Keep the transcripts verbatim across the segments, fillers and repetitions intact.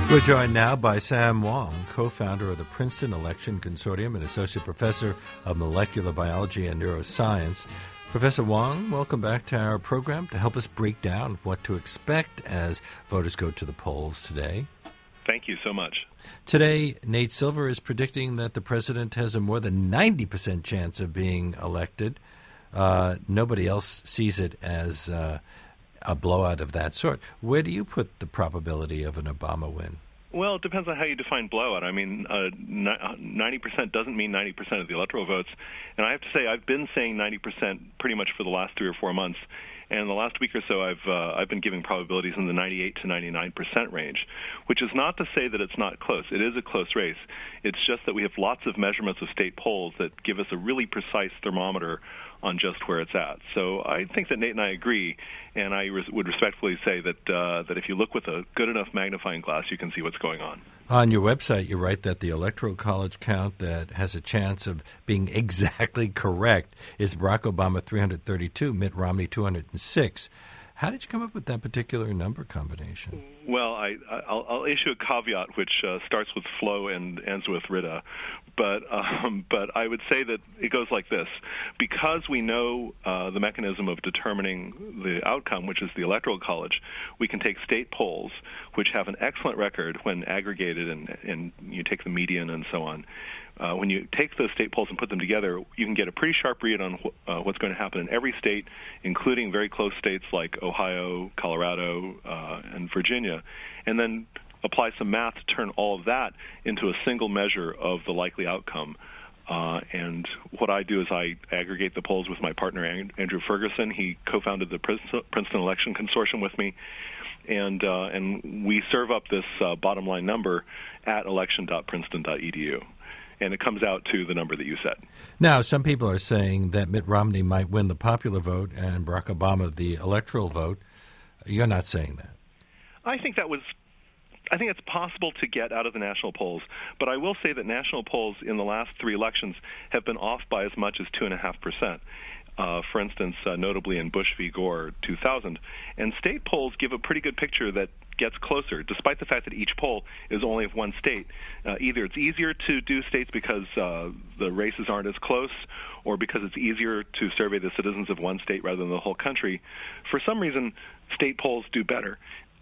We're joined now by Sam Wong, co-founder of the Princeton Election Consortium and associate professor of molecular biology and neuroscience. Professor Wong, welcome back to our program to help us break down what to expect as voters go to the polls today. Thank you so much. Today, Nate Silver is predicting that the president has a more than ninety percent chance of being elected. Uh, nobody else sees it as uh, a blowout of that sort. Where do you put the probability of an Obama win? Well, it depends on how you define blowout. I mean, uh, ninety percent doesn't mean ninety percent of the electoral votes. And I have to say, I've been saying ninety percent pretty much for the last three or four months. And in the last week or so, I've uh, I've been giving probabilities in the ninety-eight to ninety-nine percent range, which is not to say that it's not close. It is a close race. It's just that we have lots of measurements of state polls that give us a really precise thermometer on just where it's at. So I think that Nate and I agree, and I res- would respectfully say that uh, that if you look with a good enough magnifying glass, you can see what's going on. On your website, you write that the Electoral College count that has a chance of being exactly correct is Barack Obama three hundred thirty-two, Mitt Romney two hundred six. How did you come up with that particular number combination? Well, I, I'll, I'll issue a caveat which uh, starts with Flo and ends with Rita, but um, but I would say that it goes like this. Because we know uh, the mechanism of determining the outcome, which is the Electoral College, we can take state polls, which have an excellent record when aggregated and, and you take the median and so on. Uh, when you take those state polls and put them together, you can get a pretty sharp read on wh- uh, what's going to happen in every state, including very close states like Ohio, Colorado, uh, and Virginia, and then apply some math to turn all of that into a single measure of the likely outcome. Uh, and what I do is I aggregate the polls with my partner, Andrew Ferguson. He co-founded the Princeton Election Consortium with me. And uh, and we serve up this uh, bottom line number at election dot princeton dot e d u. And it comes out to the number that you said. Now, some people are saying that Mitt Romney might win the popular vote and Barack Obama the electoral vote. You're not saying that. I think that was I think it's possible to get out of the national polls, but I will say that national polls in the last three elections have been off by as much as two and a half percent. Uh, for instance, uh, notably in Bush v. Gore two thousand. And state polls give a pretty good picture that gets closer, despite the fact that each poll is only of one state. Uh, either it's easier to do states because uh, the races aren't as close, or because it's easier to survey the citizens of one state rather than the whole country. For some reason, state polls do better.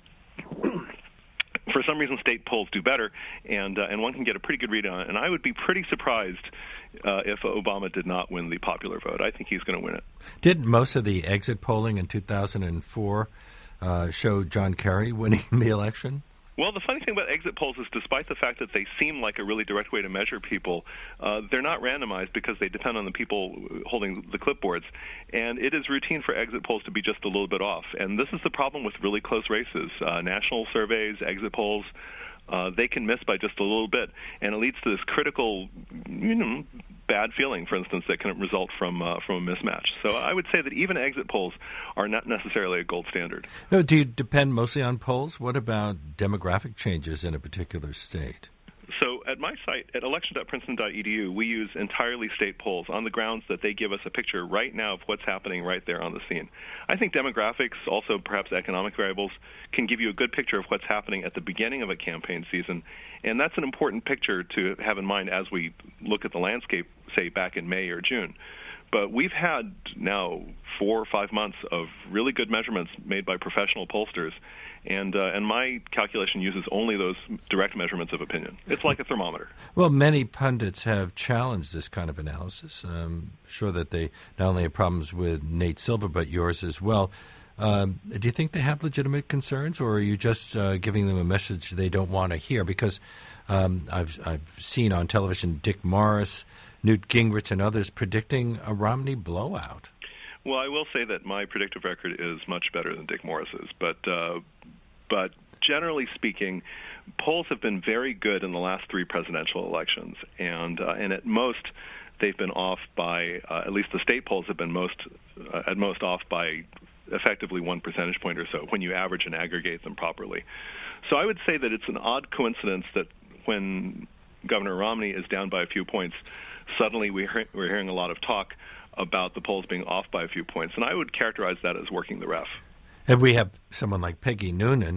For some reason, state polls do better, and uh, and one can get a pretty good read on it. And I would be pretty surprised uh, if Obama did not win the popular vote. I think he's going to win it. Didn't most of the exit polling in two thousand four uh, show John Kerry winning the election? Well, the funny thing about exit polls is despite the fact that they seem like a really direct way to measure people, uh, they're not randomized because they depend on the people holding the clipboards. And it is routine for exit polls to be just a little bit off. And this is the problem with really close races. Uh, national surveys, exit polls, uh, they can miss by just a little bit. And it leads to this critical, you know, bad feeling, for instance, that can result from uh, from a mismatch. So I would say that even exit polls are not necessarily a gold standard. No, do you depend mostly on polls? What about demographic changes in a particular state? So at my site, at election dot princeton dot e d u, we use entirely state polls on the grounds that they give us a picture right now of what's happening right there on the scene. I think demographics, also perhaps economic variables, can give you a good picture of what's happening at the beginning of a campaign season, and that's an important picture to have in mind as we look at the landscape, say, back in May or June. But we've had now four or five months of really good measurements made by professional pollsters, and uh, and my calculation uses only those direct measurements of opinion. It's like a thermometer. Well, many pundits have challenged this kind of analysis. I'm sure that they not only have problems with Nate Silver, but yours as well. Um, do you think they have legitimate concerns, or are you just uh, giving them a message they don't want to hear? Because um, I've, I've seen on television Dick Morris, Newt Gingrich, and others predicting a Romney blowout. Well, I will say that my predictive record is much better than Dick Morris's, but uh, but generally speaking, polls have been very good in the last three presidential elections, and uh, and at most they've been off by uh, at least the state polls have been most uh, at most off by effectively one percentage point or so when you average and aggregate them properly. So I would say that it's an odd coincidence that when Governor Romney is down by a few points, suddenly we're, we're hearing a lot of talk about the polls being off by a few points, and I would characterize that as working the ref. And we have someone like Peggy Noonan,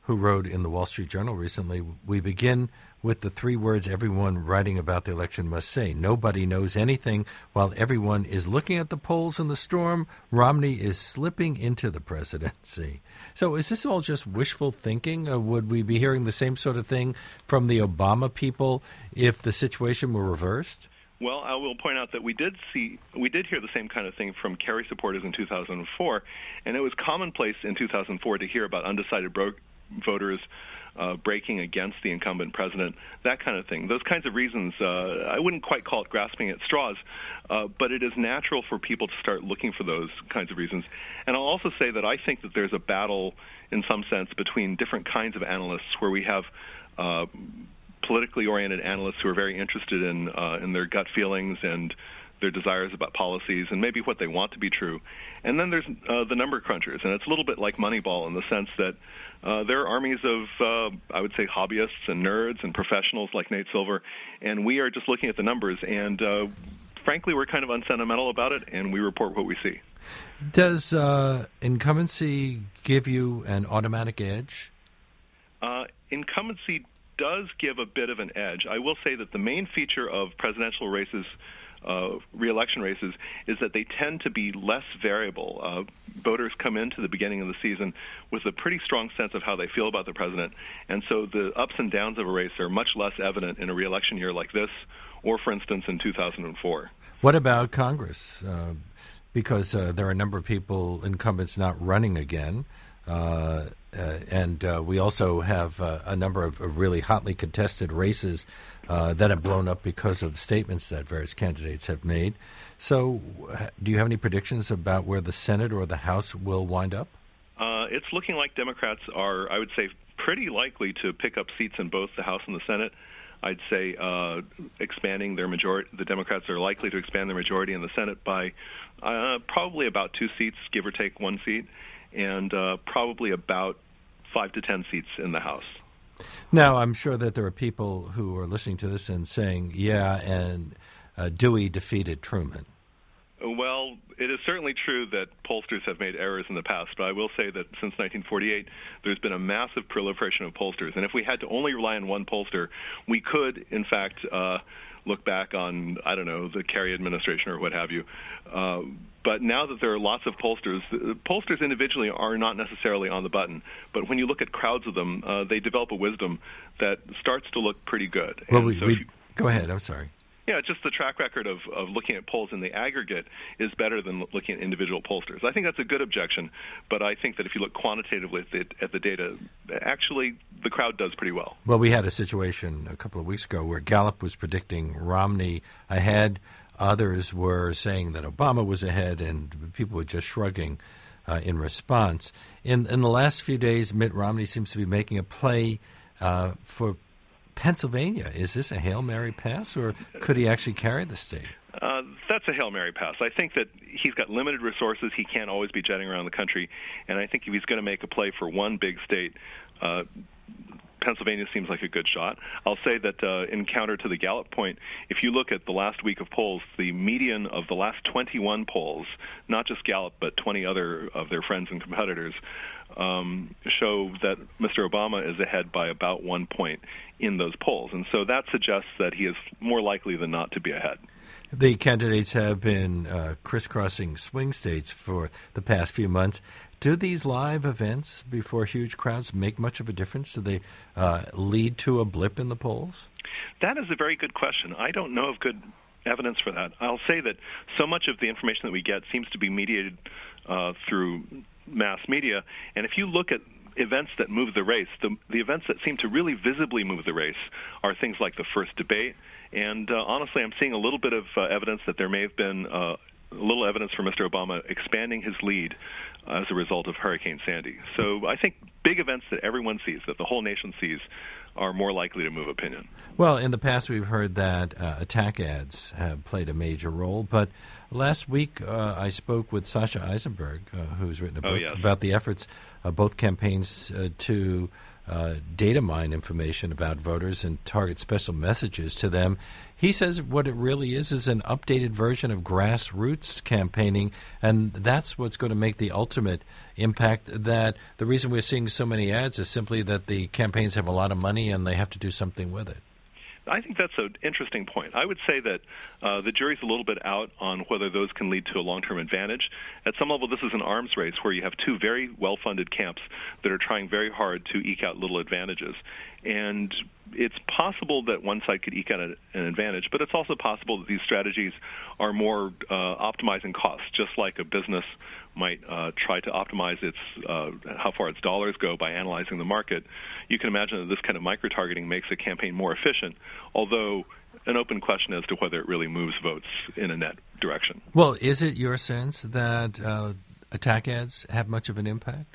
who wrote in the Wall Street Journal recently, we begin with the three words everyone writing about the election must say. Nobody knows anything while everyone is looking at the polls in the storm. Romney is slipping into the presidency. So is this all just wishful thinking? Or would we be hearing the same sort of thing from the Obama people if the situation were reversed? Well, I will point out that we did see, we did hear the same kind of thing from Kerry supporters in two thousand four, and it was commonplace in two thousand four to hear about undecided bro- voters uh, breaking against the incumbent president, that kind of thing. Those kinds of reasons, uh, I wouldn't quite call it grasping at straws, uh, but it is natural for people to start looking for those kinds of reasons. And I'll also say that I think that there's a battle, in some sense, between different kinds of analysts where we have uh, politically oriented analysts who are very interested in uh, in their gut feelings and their desires about policies and maybe what they want to be true. And then there's uh, the number crunchers, and it's a little bit like Moneyball in the sense that uh, there are armies of, uh, I would say, hobbyists and nerds and professionals like Nate Silver, and we are just looking at the numbers, and uh, frankly, we're kind of unsentimental about it, and we report what we see. Does uh, incumbency give you an automatic edge? Uh, incumbency does give a bit of an edge. I will say that the main feature of presidential races, uh, re-election races, is that they tend to be less variable. Uh, voters come into the beginning of the season with a pretty strong sense of how they feel about the president, and so the ups and downs of a race are much less evident in a re-election year like this, or, for instance, in two thousand four. What about Congress? Uh, because uh, there are a number of people, incumbents, not running again. Uh, uh, and uh, we also have uh, a number of uh, really hotly contested races uh, that have blown up because of statements that various candidates have made. So uh, do you have any predictions about where the Senate or the House will wind up? Uh, it's looking like Democrats are, I would say, pretty likely to pick up seats in both the House and the Senate. I'd say uh, expanding their majority, the Democrats are likely to expand their majority in the Senate by uh, probably about two seats, give or take one seat, and uh, probably about five to ten seats in the House. Now, I'm sure that there are people who are listening to this and saying, yeah, and uh, Dewey defeated Truman. Well, it is certainly true that pollsters have made errors in the past, but I will say that since nineteen forty-eight, there's been a massive proliferation of pollsters. And if we had to only rely on one pollster, we could, in fact, uh, look back on, I don't know, the Kerry administration or what have you. Uh, but now that there are lots of pollsters, pollsters individually are not necessarily on the button. But when you look at crowds of them, uh, they develop a wisdom that starts to look pretty good. Well, and we, so we, you, go ahead. I'm sorry. Yeah, just the track record of, of looking at polls in the aggregate is better than looking at individual pollsters. I think that's a good objection, but I think that if you look quantitatively at the, at the data, actually the crowd does pretty well. Well, we had a situation a couple of weeks ago where Gallup was predicting Romney ahead. Others were saying that Obama was ahead, and people were just shrugging uh, in response. In, in the last few days, Mitt Romney seems to be making a play uh, for Pennsylvania. Is this a Hail Mary pass, or could he actually carry the state? Uh, that's a Hail Mary pass. I think that he's got limited resources. He can't always be jetting around the country. And I think if he's going to make a play for one big state, uh, Pennsylvania seems like a good shot. I'll say that uh, in counter to the Gallup point, if you look at the last week of polls, the median of the last twenty-one polls, not just Gallup, but twenty other of their friends and competitors, um, show that Mister Obama is ahead by about one point in those polls. And so that suggests that he is more likely than not to be ahead. The candidates have been uh, crisscrossing swing states for the past few months. Do these live events before huge crowds make much of a difference? Do they uh, lead to a blip in the polls? That is a very good question. I don't know of good evidence for that. I'll say that so much of the information that we get seems to be mediated uh, through mass media. And if you look at events that move the race, the, the events that seem to really visibly move the race are things like the first debate. And uh, honestly, I'm seeing a little bit of uh, evidence that there may have been uh, a little evidence for Mister Obama expanding his lead uh, as a result of Hurricane Sandy. So I think big events that everyone sees, that the whole nation sees, are more likely to move opinion. Well, in the past we've heard that uh, attack ads have played a major role, but last week uh, I spoke with Sasha Eisenberg, uh, who's written a book oh, yes. about the efforts of both campaigns uh, to uh, data mine information about voters and target special messages to them. He says what it really is is an updated version of grassroots campaigning, and that's what's going to make the ultimate impact. That the reason we're seeing so many ads is simply that the campaigns have a lot of money and they have to do something with it. I think that's an interesting point. I would say that uh, the jury's a little bit out on whether those can lead to a long-term advantage. At some level, this is an arms race where you have two very well-funded camps that are trying very hard to eke out little advantages. And it's possible that one side could eke out an advantage, but it's also possible that these strategies are more uh, optimizing costs, just like a business might uh, try to optimize its uh, how far its dollars go by analyzing the market. You can imagine that this kind of micro-targeting makes a campaign more efficient, although an open question as to whether it really moves votes in a net direction. Well, is it your sense that uh, attack ads have much of an impact?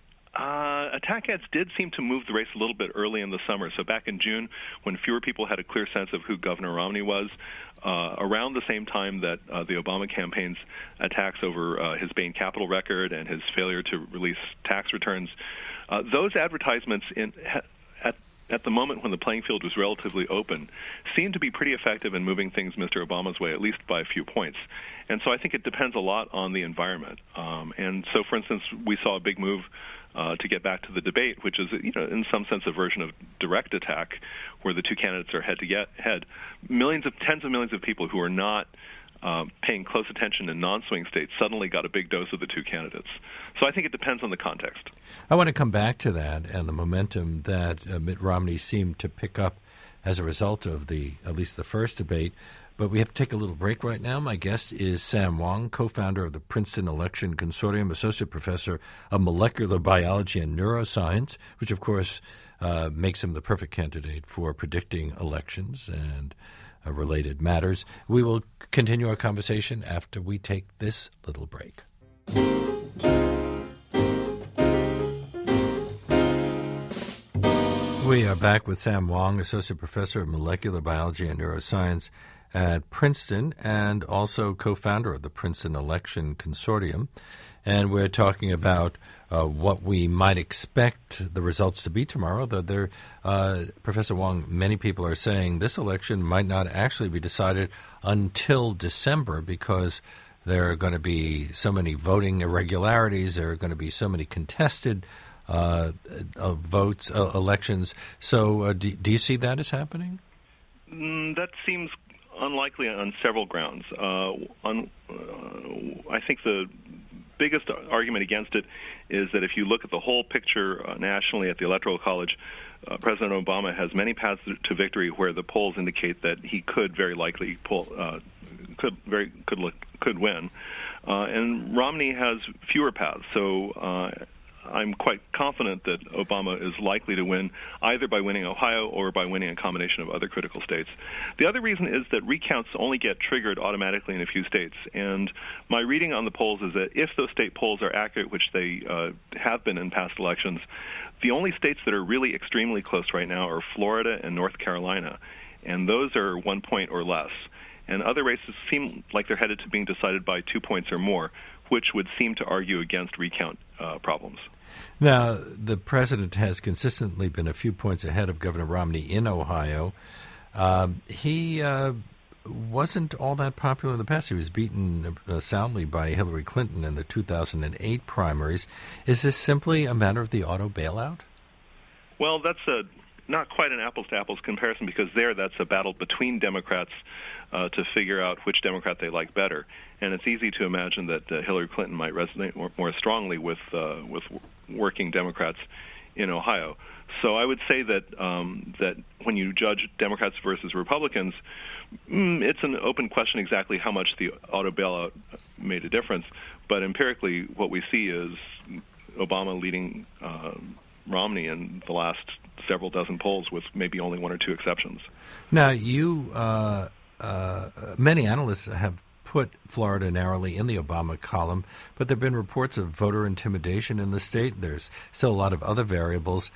Uh, attack ads did seem to move the race a little bit early in the summer. So back in June, when fewer people had a clear sense of who Governor Romney was, uh, around the same time that uh, the Obama campaign's attacks over uh, his Bain Capital record and his failure to release tax returns, uh, those advertisements in, at at the moment when the playing field was relatively open, seemed to be pretty effective in moving things Mister Obama's way, at least by a few points. And so I think it depends a lot on the environment. Um, and so, for instance, we saw a big move uh, to get back to the debate, which is, you know, in some sense a version of direct attack, where the two candidates are head to get head. Millions of, tens of millions of people who are not Uh, paying close attention in non-swing states suddenly got a big dose of the two candidates. So I think it depends on the context. I want to come back to that and the momentum that uh, Mitt Romney seemed to pick up as a result of the at least the first debate. But we have to take a little break right now. My guest is Sam Wong, co-founder of the Princeton Election Consortium, associate professor of molecular biology and neuroscience, which, of course, uh, makes him the perfect candidate for predicting elections and uh, related matters. We will continue our conversation after we take this little break. We are back with Sam Wong, associate professor of molecular biology and neuroscience at Princeton and also co-founder of the Princeton Election Consortium. And we're talking about uh, what we might expect the results to be tomorrow. Though there, uh, Professor Wong, many people are saying this election might not actually be decided until December because there are going to be so many voting irregularities. There are going to be so many contested uh, uh, votes, uh, elections. So uh, do, do you see that as happening? Mm, that seems unlikely on several grounds. Uh, on, uh, I think the biggest argument against it is that if you look at the whole picture uh, nationally at the Electoral College, uh, President Obama has many paths to victory where the polls indicate that he could very likely pull, uh, could very could look, could win, uh, and Romney has fewer paths. So uh, I'm quite confident that Obama is likely to win either by winning Ohio or by winning a combination of other critical states. The other reason is that recounts only get triggered automatically in a few states. And my reading on the polls is that if those state polls are accurate, which they uh, have been in past elections, the only states that are really extremely close right now are Florida and North Carolina. And those are one point or less. And other races seem like they're headed to being decided by two points or more, which would seem to argue against recount uh, problems. Now, the president has consistently been a few points ahead of Governor Romney in Ohio. Um, he uh, wasn't all that popular in the past. He was beaten uh, soundly by Hillary Clinton in the two thousand eight primaries. Is this simply a matter of the auto bailout? Well, that's a not quite an apples-to-apples comparison because there that's a battle between Democrats uh, to figure out which Democrat they like better. And it's easy to imagine that uh, Hillary Clinton might resonate more, more strongly with uh, with working Democrats in Ohio. So I would say that um, that when you judge Democrats versus Republicans, mm, it's an open question exactly how much the auto bailout made a difference. But empirically, what we see is Obama leading uh, Romney in the last several dozen polls, with maybe only one or two exceptions. Now, you, uh, uh, many analysts have put Florida narrowly in the Obama column, but there have been reports of voter intimidation in the state. There's still a lot of other variables.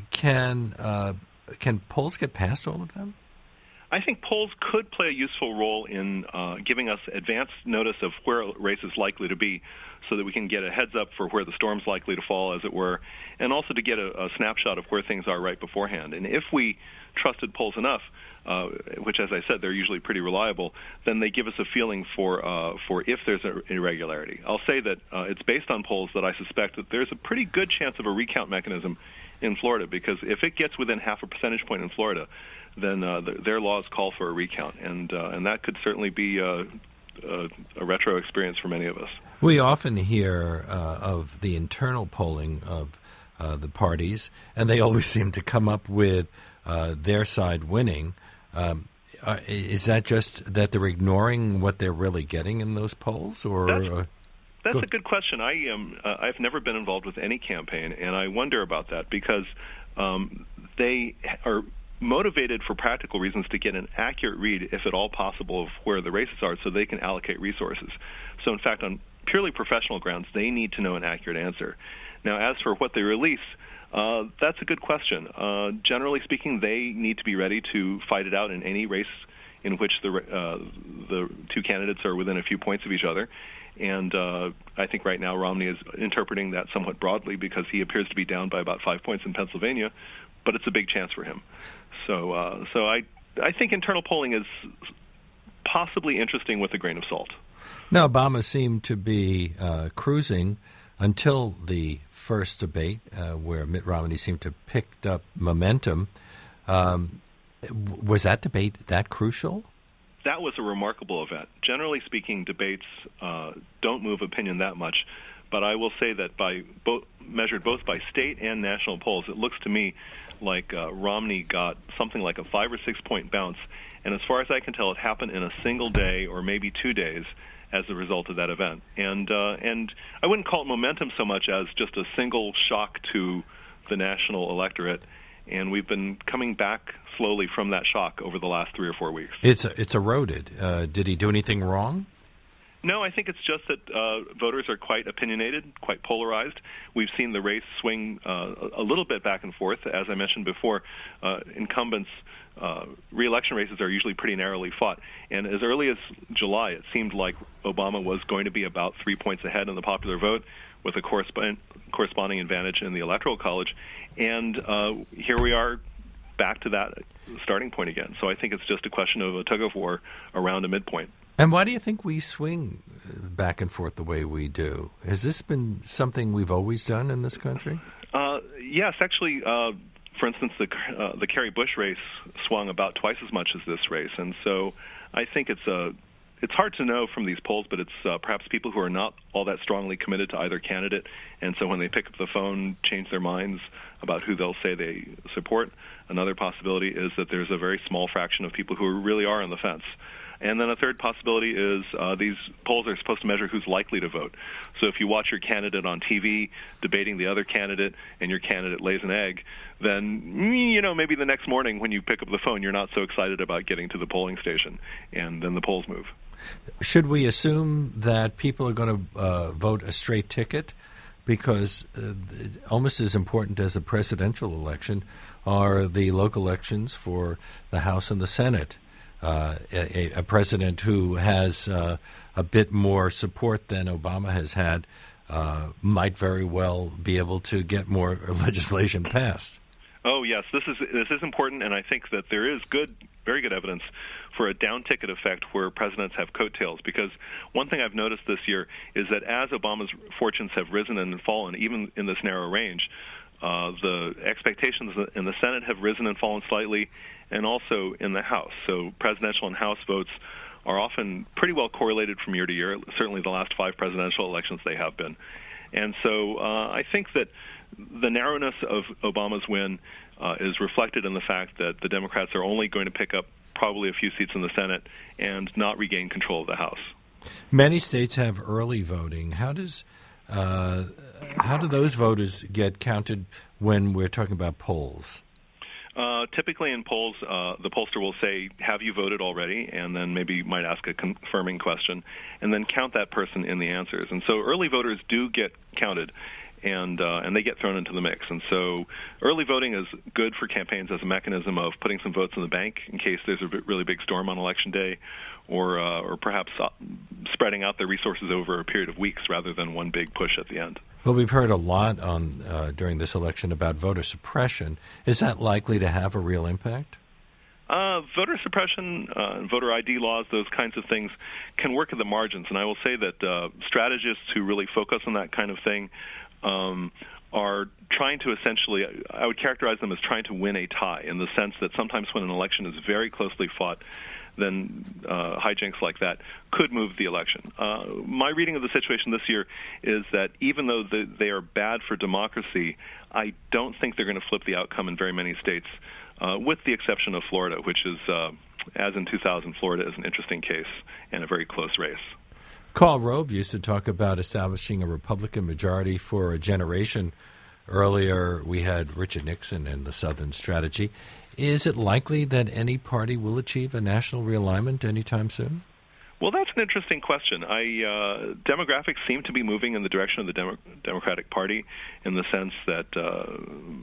Can uh, can polls get past all of them? I think polls could play a useful role in uh, giving us advance notice of where a race is likely to be. so that we can get a heads up for where the storm's likely to fall, as it were, and also to get a, a snapshot of where things are right beforehand. And if we trusted polls enough, uh, which, as I said, they're usually pretty reliable, then they give us a feeling for uh, for if there's an irregularity. I'll say that uh, it's based on polls that I suspect that there's a pretty good chance of a recount mechanism in Florida, because if it gets within half a percentage point in Florida, then uh, the, their laws call for a recount, and uh, and that could certainly be uh, a, a retro experience for many of us. We often hear uh, of the internal polling of uh, the parties, and they always seem to come up with uh, their side winning. Um, uh, is that just that they're ignoring what they're really getting in those polls, or? That's, uh, that's go. a good question. I am. Uh, I've never been involved with any campaign, and I wonder about that because um, they are motivated for practical reasons to get an accurate read, if at all possible, of where the races are, so they can allocate resources. So, in fact, on purely professional grounds, they need to know an accurate answer. Now, as for what they release, uh, that's a good question. Uh, generally speaking, they need to be ready to fight it out in any race in which the uh, the two candidates are within a few points of each other. And uh, I think right now Romney is interpreting that somewhat broadly because he appears to be down by about five points in Pennsylvania, but it's a big chance for him. So, uh, so I I think internal polling is possibly interesting with a grain of salt. Now, Obama seemed to be uh, cruising until the first debate, uh, where Mitt Romney seemed to have picked up momentum. Um, was that debate that crucial? That was a remarkable event. Generally speaking, debates uh, don't move opinion that much, but I will say that by both, measured both by state and national polls, it looks to me like uh, Romney got something like a five or six point bounce, and as far as I can tell, it happened in a single day or maybe two days as a result of that event. And uh, and I wouldn't call it momentum so much as just a single shock to the national electorate, and we've been coming back slowly from that shock over the last three or four weeks. It's it's eroded. Uh, did he do anything wrong? No, I think it's just that uh, voters are quite opinionated, quite polarized. We've seen the race swing uh, a little bit back and forth. As I mentioned before, uh, incumbents' uh, re-election races are usually pretty narrowly fought. And as early as July, it seemed like Obama was going to be about three points ahead in the popular vote with a correspond- corresponding advantage in the Electoral College. And uh, here we are back to that starting point again. So I think it's just a question of a tug-of-war around a midpoint. And why do you think we swing back and forth the way we do? Has this been something we've always done in this country? Uh, yes, actually, uh, for instance, the uh, the Kerry Bush race swung about twice as much as this race, and so I think it's a it's hard to know from these polls, but it's uh, perhaps people who are not all that strongly committed to either candidate, and so when they pick up the phone, change their minds about who they'll say they support. Another possibility is that there's a very small fraction of people who really are on the fence. And then a third possibility is uh, these polls are supposed to measure who's likely to vote. So if you watch your candidate on T V debating the other candidate and your candidate lays an egg, then, you know, maybe the next morning when you pick up the phone, you're not so excited about getting to the polling station, and then the polls move. Should we assume that people are going to uh, vote a straight ticket? Because uh, almost as important as the presidential election are the local elections for the House and the Senate. Uh, a, a president who has uh, a bit more support than Obama has had uh, might very well be able to get more legislation passed. Oh yes, this is this is important, and I think that there is good, very good evidence for a down ticket effect where presidents have coattails. Because one thing I've noticed this year is that as Obama's fortunes have risen and fallen, even in this narrow range, uh, the expectations in the Senate have risen and fallen slightly, and also in the House. So presidential and House votes are often pretty well correlated from year to year. Certainly the last five presidential elections they have been. And so uh, I think that the narrowness of Obama's win uh, is reflected in the fact that the Democrats are only going to pick up probably a few seats in the Senate and not regain control of the House. Many states have early voting. How does uh, how do those voters get counted when we're talking about polls? Uh, typically in polls, uh, the pollster will say, have you voted already? And then maybe might ask a confirming question, and then count that person in the answers. And so early voters do get counted. and uh, and they get thrown into the mix. And so early voting is good for campaigns as a mechanism of putting some votes in the bank in case there's a really big storm on Election Day, or uh, or perhaps uh, spreading out their resources over a period of weeks rather than one big push at the end. Well, we've heard a lot on uh, during this election about voter suppression. Is that likely to have a real impact? Uh, voter suppression, uh, voter I D laws, those kinds of things can work at the margins. And I will say that uh, strategists who really focus on that kind of thing um, are trying to essentially, I would characterize them as trying to win a tie, in the sense that sometimes when an election is very closely fought, then uh, hijinks like that could move the election. Uh, my reading of the situation this year is that even though the, they are bad for democracy, I don't think they're going to flip the outcome in very many states, uh, with the exception of Florida, which is, uh, as in two thousand, Florida is an interesting case and a very close race. Karl Rove used to talk about establishing a Republican majority for a generation. Earlier, we had Richard Nixon and the Southern Strategy. Is it likely that any party will achieve a national realignment anytime soon? Well, that's an interesting question. I, uh, demographics seem to be moving in the direction of the Demo- Democratic Party, in the sense that uh,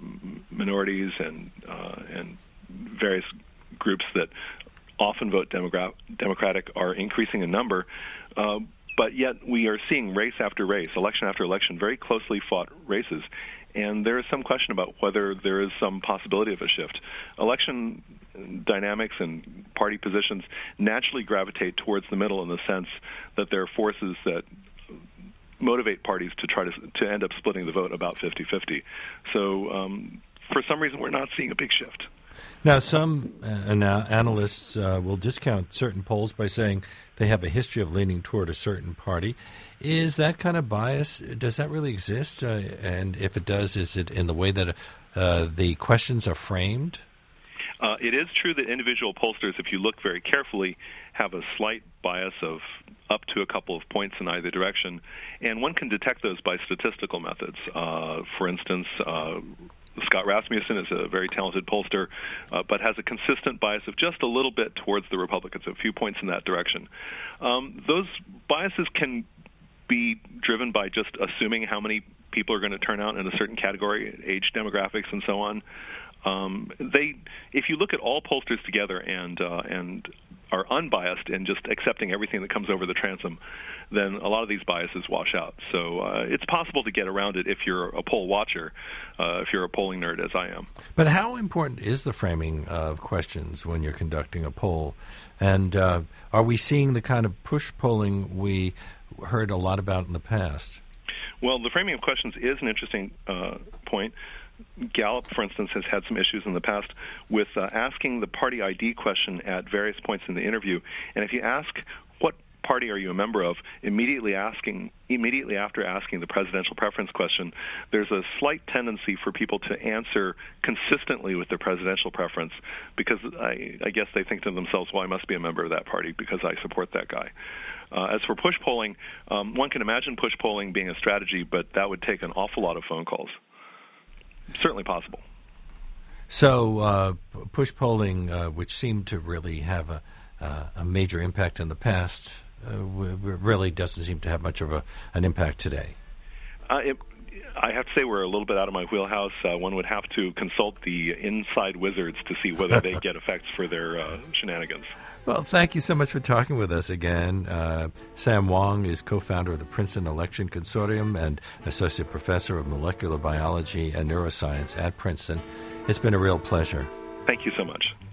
minorities and uh, and various groups that often vote Demogra- Democratic are increasing in number. Uh, but yet we are seeing race after race, election after election, very closely fought races. And there is some question about whether there is some possibility of a shift. Election dynamics and party positions naturally gravitate towards the middle, in the sense that there are forces that motivate parties to try to to end up splitting the vote about fifty-fifty. So um, for some reason, we're not seeing a big shift. Now, some uh, analysts uh, will discount certain polls by saying they have a history of leaning toward a certain party. Is that kind of bias, does that really exist? Uh, and if it does, is it in the way that uh, the questions are framed? Uh, it is true that individual pollsters, if you look very carefully, have a slight bias of up to a couple of points in either direction, and one can detect those by statistical methods. Uh, for instance, uh, Scott Rasmussen is a very talented pollster, uh, but has a consistent bias of just a little bit towards the Republicans, a few points in that direction. Um, those biases can be driven by just assuming how many people are going to turn out in a certain category, age demographics, and so on. Um, they, if you look at all pollsters together and uh, and are unbiased and just accepting everything that comes over the transom, then a lot of these biases wash out. So uh, it's possible to get around it if you're a poll watcher, uh, if you're a polling nerd, as I am. But how important is the framing of questions when you're conducting a poll? And uh, are we seeing the kind of push polling we heard a lot about in the past? Well, the framing of questions is an interesting uh, point. Gallup, for instance, has had some issues in the past with uh, asking the party I D question at various points in the interview. And if you ask, what party are you a member of, immediately asking, immediately after asking the presidential preference question, there's a slight tendency for people to answer consistently with their presidential preference, because I, I guess they think to themselves, well, I must be a member of that party because I support that guy. Uh, as for push polling, um, one can imagine push polling being a strategy, but that would take an awful lot of phone calls. Certainly possible. So uh, push polling, uh, which seemed to really have a, uh, a major impact in the past, uh, w- really doesn't seem to have much of a, an impact today. Uh, it, I have to say we're a little bit out of my wheelhouse. Uh, one would have to consult the inside wizards to see whether they get effects for their uh, shenanigans. Well, thank you so much for talking with us again. Uh, Sam Wong is co-founder of the Princeton Election Consortium and associate professor of molecular biology and neuroscience at Princeton. It's been a real pleasure. Thank you so much.